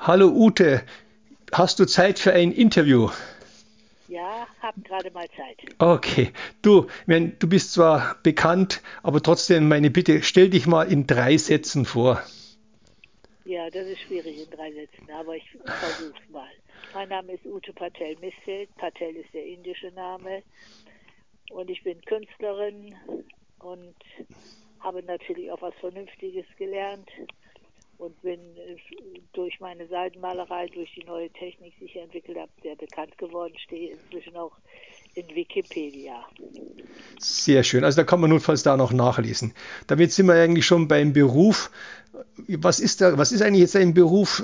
Hallo Ute, hast du Zeit für ein Interview? Ja, hab gerade mal Zeit. Okay, du, du bist zwar bekannt, aber trotzdem meine Bitte, stell dich mal in 3 Sätzen vor. Ja, das ist schwierig in 3 Sätzen, aber ich versuch's mal. Mein Name ist Ute Patel Misfeld. Patel ist der indische Name und ich bin Künstlerin und habe natürlich auch was Vernünftiges gelernt und bin durch meine Seidenmalerei, durch die neue Technik, die ich entwickelt habe, sehr bekannt geworden. Stehe inzwischen auch in Wikipedia. Sehr schön, also da kann man notfalls da noch nachlesen. Damit sind wir eigentlich schon beim Beruf. Was ist eigentlich jetzt dein Beruf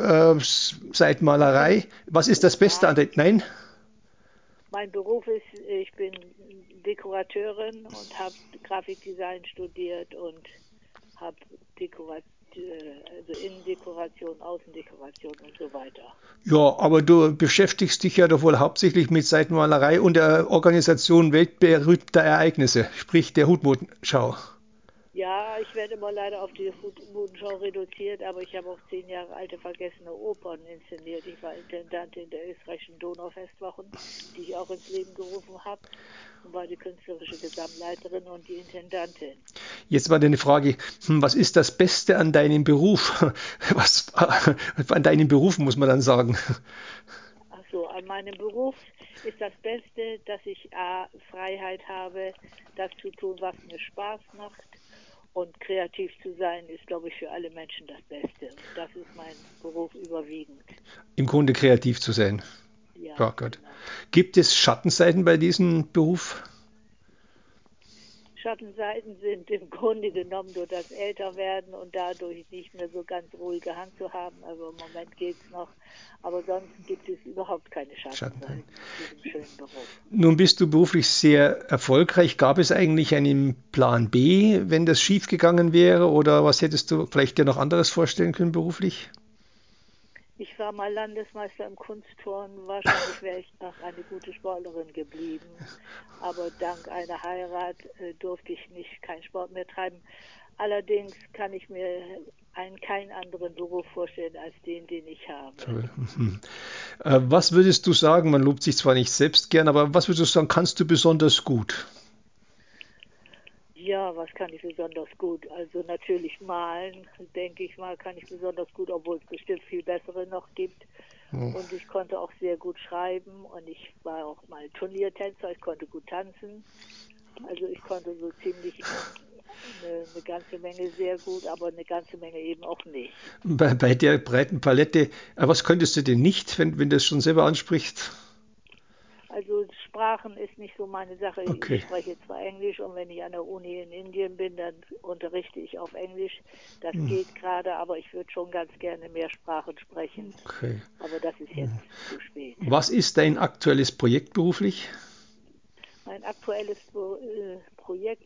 Ich bin, Seitenmalerei? Was ist das Beste an nein, der... Nein? mein Beruf ist, ich bin Dekorateurin und habe Grafikdesign studiert und habe also Innendekoration, Außendekoration und so weiter. Ja, aber du beschäftigst dich ja doch wohl hauptsächlich mit Seitenmalerei und der Organisation weltberühmter Ereignisse, sprich der Hutmodenschau. Ja, ich werde immer leider auf die Modenschau reduziert, aber ich habe auch 10 Jahre alte vergessene Opern inszeniert. Ich war Intendantin der österreichischen Donaufestwochen, die ich auch ins Leben gerufen habe und war die künstlerische Gesamtleiterin und die Intendantin. Jetzt mal eine Frage, was ist das Beste an deinem Beruf? Was an deinem Beruf muss man dann sagen? Ach so, an meinem Beruf ist das Beste, dass ich A, Freiheit habe, das zu tun, was mir Spaß macht. Und kreativ zu sein, ist, glaube ich, für alle Menschen das Beste. Und das ist mein Beruf überwiegend. Im Grunde kreativ zu sein. Ja, Ja, Gott. genau. Gibt es Schattenseiten bei diesem Beruf? Schattenseiten sind im Grunde genommen durch das Älterwerden und dadurch nicht mehr so ganz ruhige Hand zu haben. Also im Moment geht es noch. Aber sonst gibt es überhaupt keine Schattenseiten. Schattenseiten in diesem schönen Beruf. Nun bist du beruflich sehr erfolgreich. Gab es eigentlich einen Plan B, wenn das schiefgegangen wäre? Oder was hättest du vielleicht dir noch anderes vorstellen können beruflich? Ich war mal Landesmeister im Kunstturnen. Wahrscheinlich wäre ich noch eine gute Sportlerin geblieben. Aber dank einer Heirat durfte ich nicht keinen Sport mehr treiben. Allerdings kann ich mir keinen anderen Beruf vorstellen als den ich habe. Was würdest du sagen, man lobt sich zwar nicht selbst gern, aber was würdest du sagen, kannst du besonders gut? Ja, was kann ich besonders gut? Also natürlich malen, denke ich mal, kann ich besonders gut, obwohl es bestimmt viel bessere noch gibt. Und ich konnte auch sehr gut schreiben und ich war auch mal Turniertänzer, ich konnte gut tanzen. Also ich konnte so ziemlich eine ganze Menge sehr gut, aber eine ganze Menge eben auch nicht. Bei der breiten Palette, was könntest du denn nicht, wenn das schon selber anspricht? Also Sprachen ist nicht so meine Sache. Ich Okay, spreche zwar Englisch und wenn ich an der Uni in Indien bin, dann unterrichte ich auf Englisch. Das geht gerade, aber ich würde schon ganz gerne mehr Sprachen sprechen. okay. Aber das ist jetzt zu spät. Was ist dein aktuelles Projekt beruflich? Mein aktuelles Projekt,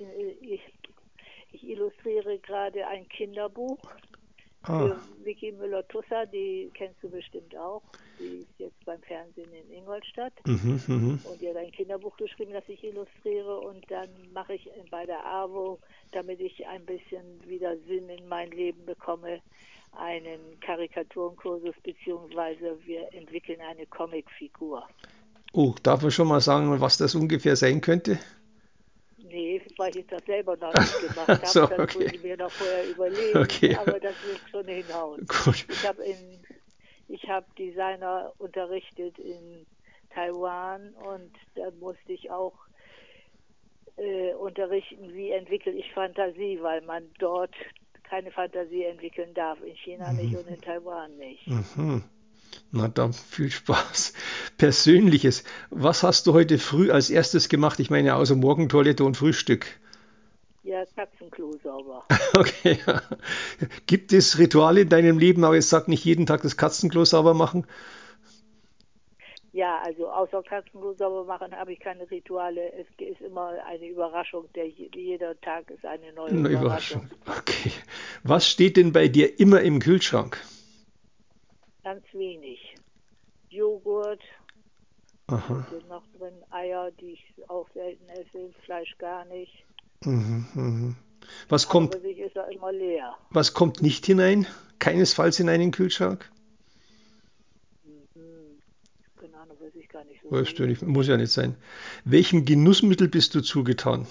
ich illustriere gerade ein Kinderbuch Ah, für Vicky Müller-Tusser, die kennst du bestimmt auch. Die ist jetzt beim Fernsehen in Ingolstadt und die hat ein Kinderbuch geschrieben, das ich illustriere und dann mache ich bei der AWO, damit ich ein bisschen wieder Sinn in mein Leben bekomme, einen Karikaturenkursus beziehungsweise wir entwickeln eine Comicfigur. oh, darf man schon mal sagen, was das ungefähr sein könnte? Nee, weil ich das selber noch nicht gemacht habe. So, Das muss okay, ich mir noch vorher überlegen, okay, aber das wird schon hinhauen. gut. Ich habe Designer unterrichtet in Taiwan und da musste ich auch unterrichten, wie entwickle ich Fantasie, weil man dort keine Fantasie entwickeln darf. In China nicht und in Taiwan nicht. Na dann viel Spaß. Persönliches. Was hast du heute früh als erstes gemacht? Ich meine, außer Morgentoilette und Frühstück. Ja, Katzenklo sauber. Okay. Gibt es Rituale in deinem Leben, aber jetzt sag nicht jeden Tag das Katzenklo sauber machen? Ja, also außer Katzenklo sauber machen habe ich keine Rituale. Es ist immer eine Überraschung. Jeder Tag ist eine neue Eine Überraschung. Überraschung. Okay. Was steht denn bei dir immer im Kühlschrank? Ganz wenig. Joghurt, was Aha. ist denn noch drin? Eier, die ich auch selten esse. Fleisch gar nicht. Was An und kommt, für sich ist er immer leer. was kommt nicht hinein? Keinesfalls in einen Kühlschrank? gar nicht so Weißt du sehen. nicht, muss ja nicht sein. Welchem Genussmittel bist du zugetan?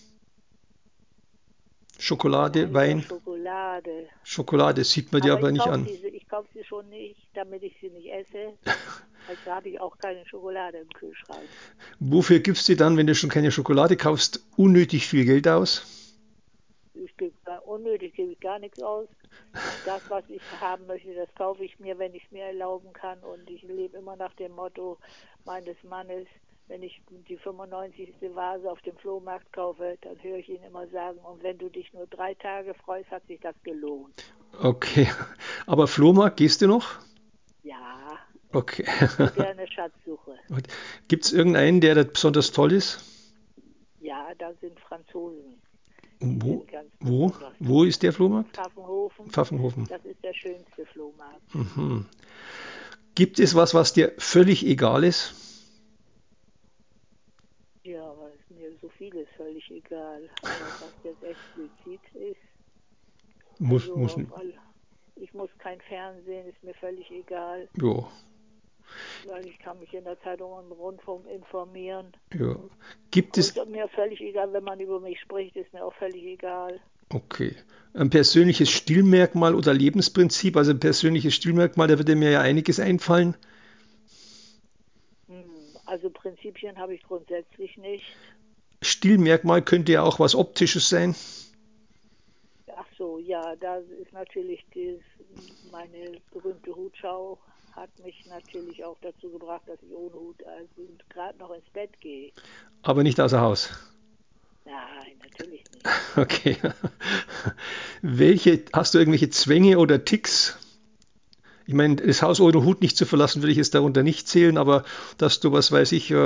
Schokolade, Ja, Wein? Schokolade. Schokolade sieht man dir Aber aber nicht an. ich kaufe sie schon nicht, damit ich sie nicht esse. Also habe ich auch keine Schokolade im Kühlschrank. Wofür gibst du dann, wenn du schon keine Schokolade kaufst, unnötig viel Geld aus? Unnötig gebe ich gar nichts aus. Das, was ich haben möchte, das kaufe ich mir, wenn ich es mir erlauben kann. Und ich lebe immer nach dem Motto meines Mannes, wenn ich die 95. Vase auf dem Flohmarkt kaufe, dann höre ich ihn immer sagen, und wenn du dich nur 3 Tage freust, hat sich das gelohnt. Okay, aber Flohmarkt gehst du noch? Ja, Okay. ich gehe gerne Schatzsuche. Gibt es irgendeinen, der da besonders toll ist? Ja, da sind Franzosen. Die Wo, sind ganz wo, besonders wo toll. ist der Flohmarkt? Pfaffenhofen, Pfaffenhofen. das ist der schönste Flohmarkt. Mhm. Gibt es was, was dir völlig egal ist? Ja, aber ist mir so vieles völlig egal. Aber was jetzt explizit ist, also Muss nicht. ich muss kein Fernsehen, ist mir völlig egal, Ja, weil ich kann mich in der Zeitung und im Rundfunk informieren. ja. Gibt Aber es, ist mir völlig egal, wenn man über mich spricht, ist mir auch völlig egal. okay, ein persönliches Stilmerkmal oder Lebensprinzip? Also ein persönliches Stilmerkmal, da würde mir ja einiges einfallen. Also Prinzipien habe ich grundsätzlich nicht. Stilmerkmal könnte ja auch was Optisches sein. Ach so, ja, da ist natürlich meine berühmte Hutschau hat mich natürlich auch dazu gebracht, dass ich ohne Hut also gerade noch ins Bett gehe. Aber nicht außer Haus. Nein, natürlich nicht. Okay. Hast du irgendwelche Zwänge oder Ticks? Ich meine, das Haus ohne Hut nicht zu verlassen, würde ich jetzt darunter nicht zählen, aber dass du, was weiß ich,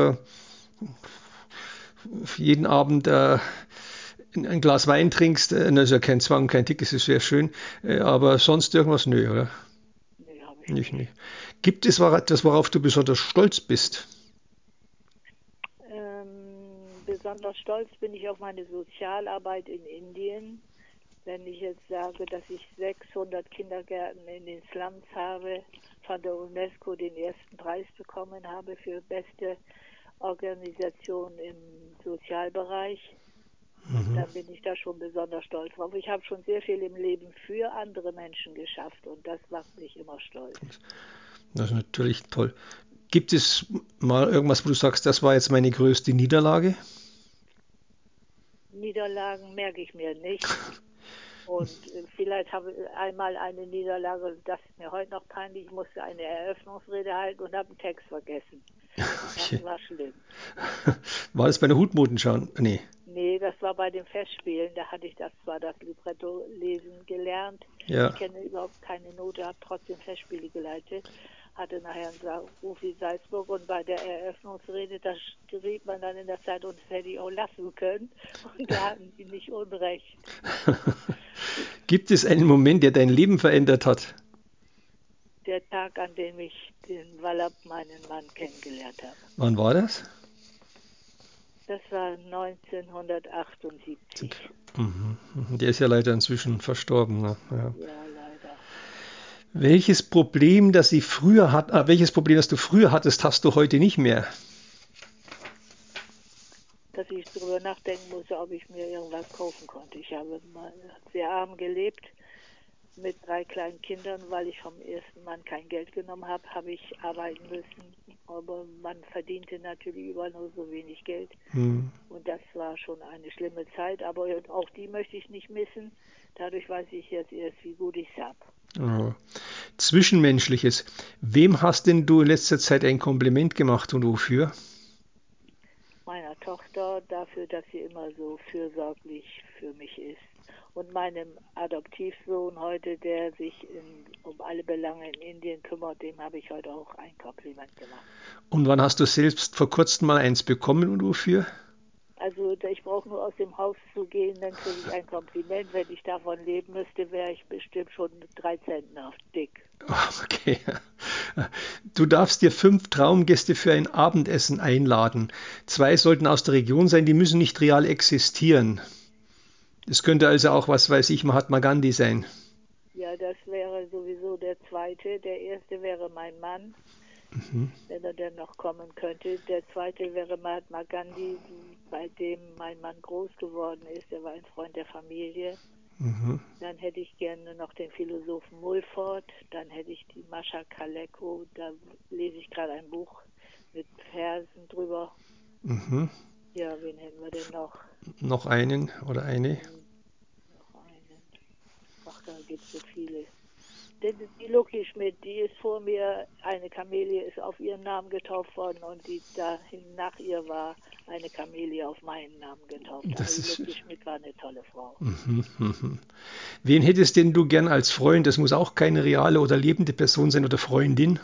jeden Abend ein Glas Wein trinkst, das ist ja kein Zwang, kein Tick, das ist sehr schön, aber sonst irgendwas, nö, oder? Nee, habe ich Nicht, nicht. nicht. Gibt es etwas, worauf du besonders stolz bist? Besonders stolz bin ich auf meine Sozialarbeit in Indien. Wenn ich jetzt sage, dass ich 600 Kindergärten in den Slums habe, von der UNESCO den ersten Preis bekommen habe für beste Organisation im Sozialbereich, dann bin ich da schon besonders stolz drauf. Ich habe schon sehr viel im Leben für andere Menschen geschafft und das macht mich immer stolz. Das ist natürlich toll. Gibt es mal irgendwas, wo du sagst, das war jetzt meine größte Niederlage? Niederlagen merke ich mir nicht. Und vielleicht habe ich einmal eine Niederlage, das ist mir heute noch peinlich, ich musste eine Eröffnungsrede halten und habe einen Text vergessen. Okay. Das war schlimm. War das bei der Hutmodenschau? Nee. Nee, das war bei den Festspielen, da hatte ich das Libretto lesen gelernt. Ja. Ich kenne überhaupt keine Note, habe trotzdem Festspiele geleitet, hatte nachher einen Ruf in Salzburg und bei der Eröffnungsrede, da schrieb man dann in der Zeitung, das hätte ich auch lassen können und da hatten sie nicht unrecht. Gibt es einen Moment, der dein Leben verändert hat? Der Tag, an dem ich den Wallab, meinen Mann, kennengelernt habe. Wann war das? Das war 1978. Der ist ja leider inzwischen verstorben. Ne? Ja. Ja, leider. Welches Problem, das du früher hattest, hast du heute nicht mehr? Dass ich darüber nachdenken musste, ob ich mir irgendwas kaufen konnte. Ich habe mal sehr arm gelebt mit 3 kleinen Kindern, weil ich vom ersten Mann kein Geld genommen habe, habe ich arbeiten müssen. Aber man verdiente natürlich überall nur so wenig Geld. Und das war schon eine schlimme Zeit. Aber auch die möchte ich nicht missen. Dadurch weiß ich jetzt erst, wie gut ich es habe. Oh. Zwischenmenschliches. Wem hast denn du in letzter Zeit ein Kompliment gemacht und wofür? Meiner Tochter dafür, dass sie immer so fürsorglich für mich ist. Und meinem Adoptivsohn heute, der sich um alle Belange in Indien kümmert, dem habe ich heute auch ein Kompliment gemacht. Und wann hast du selbst vor kurzem mal eins bekommen und wofür? Also ich brauche nur aus dem Haus zu gehen, dann kriege ich ein Kompliment. Wenn ich davon leben müsste, wäre ich bestimmt schon 3 Zentner dick. Okay. Du darfst dir 5 Traumgäste für ein Abendessen einladen. 2 sollten aus der Region sein, die müssen nicht real existieren. Es könnte also auch, was weiß ich, Mahatma Gandhi sein. Ja, das wäre sowieso der zweite. Der erste wäre mein Mann. wenn er denn noch kommen könnte. Der zweite wäre Mahatma Gandhi, bei dem mein Mann groß geworden ist. Er war ein Freund der Familie. Dann hätte ich gerne noch den Philosophen Mulford. Dann hätte ich die Mascha Kaleko. Da lese ich gerade ein Buch mit Versen drüber. Ja, wen hätten wir denn noch? Noch einen oder eine? Noch einen. Ach, da gibt es so viele. Die Lucky Schmidt, die ist vor mir, eine Kamelie ist auf ihren Namen getauft worden und die dahin nach ihr war eine Kamelie auf meinen Namen getauft. Aber die Lucky Schmidt war eine tolle Frau. Wen hättest denn du gern als Freund? Das muss auch keine reale oder lebende Person sein oder Freundin.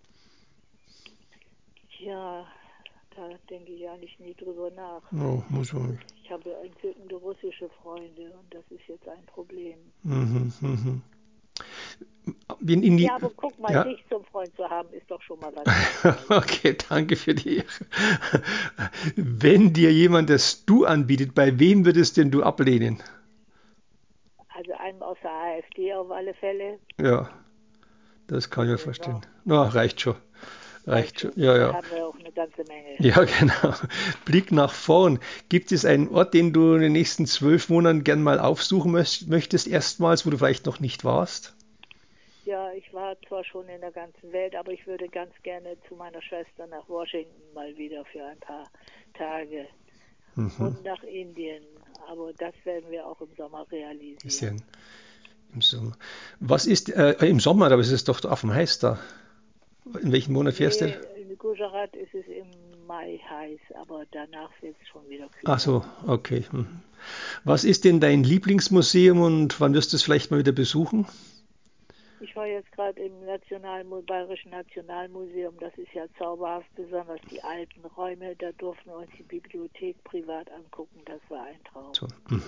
Ja, da denke ich eigentlich nie drüber nach. Oh, muss man nicht. Ich habe entzückende russische Freunde und das ist jetzt ein Problem. Ja, aber guck mal, dich zum Freund zu haben, ist doch schon mal was. Okay, danke für die Ehre. Wenn dir jemand das Du anbietet, bei wem würdest denn du ablehnen? Also einem aus der AfD auf alle Fälle. Ja, das kann ich mir vorstellen. Na, reicht schon. Reicht schon. Ja, Da haben wir auch eine ganze Menge. Ja, genau. Blick nach vorn. Gibt es einen Ort, den du in den nächsten 12 Monaten gern mal aufsuchen möchtest, erstmals, wo du vielleicht noch nicht warst? Ja, ich war zwar schon in der ganzen Welt, aber ich würde ganz gerne zu meiner Schwester nach Washington mal wieder für ein paar Tage und nach Indien. Aber das werden wir auch im Sommer realisieren. Im Sommer. Was ist im Sommer, aber es ist doch auf dem Heiß da. In welchem Monat fährst du? In Gujarat ist es im Mai heiß, aber danach wird es schon wieder kühl. Ach so, okay. Was ist denn dein Lieblingsmuseum und wann wirst du es vielleicht mal wieder besuchen? Ich war jetzt gerade im Bayerischen Nationalmuseum. Das ist ja zauberhaft, besonders die alten Räume. Da durften wir uns die Bibliothek privat angucken. Das war ein Traum. So,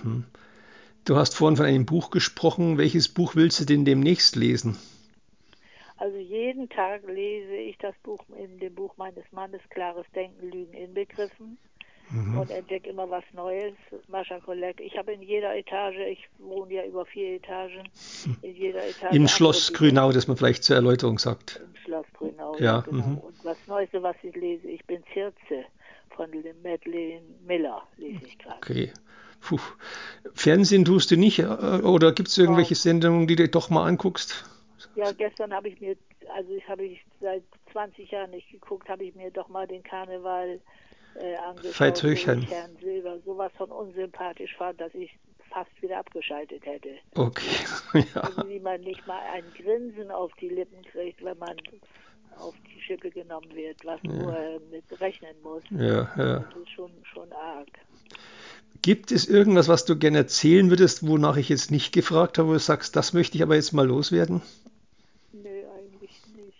Du hast vorhin von einem Buch gesprochen. Welches Buch willst du denn demnächst lesen? Also jeden Tag lese ich das Buch in dem Buch meines Mannes, Klares Denken, Lügen inbegriffen. Und entdecke immer was Neues. Mascha Kolek. Ich habe in jeder Etage, ich wohne ja über 4 Etagen, in jeder Etage. Im Schloss Grünau, das man vielleicht zur Erläuterung sagt. Im Schloss Grünau, ja genau. Und das Neueste, was ich lese, ich bin Circe von Madeleine Miller, lese ich gerade. Okay. Puh. Fernsehen tust du nicht? Oder gibt es irgendwelche Sendungen, die du doch mal anguckst? Ja, gestern habe ich mir, seit 20 Jahren nicht geguckt, habe ich mir doch mal den Karneval angeschaut, wo ich Herrn Silber sowas von unsympathisch fand, dass ich fast wieder abgeschaltet hätte. Okay. Ja. Also wie man nicht mal ein Grinsen auf die Lippen kriegt, wenn man auf die Schippe genommen wird, was nur mit rechnen muss. Ja. Das ist schon arg. Gibt es irgendwas, was du gerne erzählen würdest, wonach ich jetzt nicht gefragt habe, wo du sagst, das möchte ich aber jetzt mal loswerden? Nö, eigentlich nicht.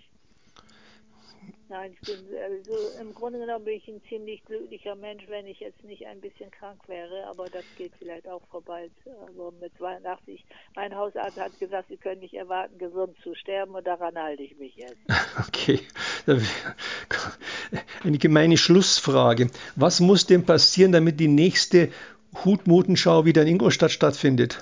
Nein, im Grunde genommen bin ich ein ziemlich glücklicher Mensch, wenn ich jetzt nicht ein bisschen krank wäre, aber das geht vielleicht auch vorbei. Aber mit 82, mein Hausarzt hat gesagt, Sie können nicht erwarten, gesund zu sterben und daran halte ich mich jetzt. Okay, eine gemeine Schlussfrage. Was muss denn passieren, damit die nächste Hutmodenschau wieder in Ingolstadt stattfindet?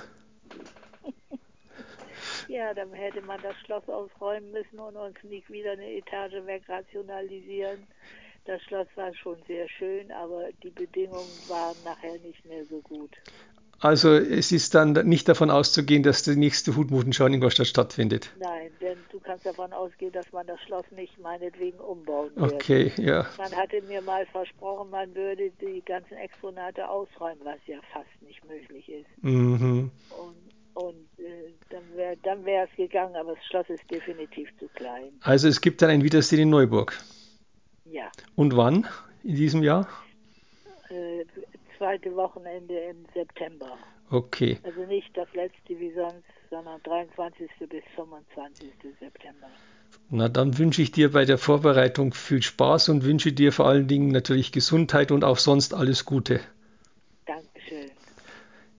Ja, dann hätte man das Schloss ausräumen müssen und uns nicht wieder eine Etage wegrationalisieren. Das Schloss war schon sehr schön, aber die Bedingungen waren nachher nicht mehr so gut. Also es ist dann nicht davon auszugehen, dass die nächste Hutmodenschau in Ingolstadt stattfindet? Nein, denn du kannst davon ausgehen, dass man das Schloss nicht meinetwegen umbauen wird. Okay, ja. Man hatte mir mal versprochen, man würde die ganzen Exponate ausräumen, was ja fast nicht möglich ist. Und dann wäre es gegangen, aber das Schloss ist definitiv zu klein. Also es gibt dann ein Wiedersehen in Neuburg? Ja. Und wann in diesem Jahr? Zweite Wochenende im September. Okay. Also nicht das letzte wie sonst, sondern 23. bis 25. September. Na, dann wünsche ich dir bei der Vorbereitung viel Spaß und wünsche dir vor allen Dingen natürlich Gesundheit und auch sonst alles Gute.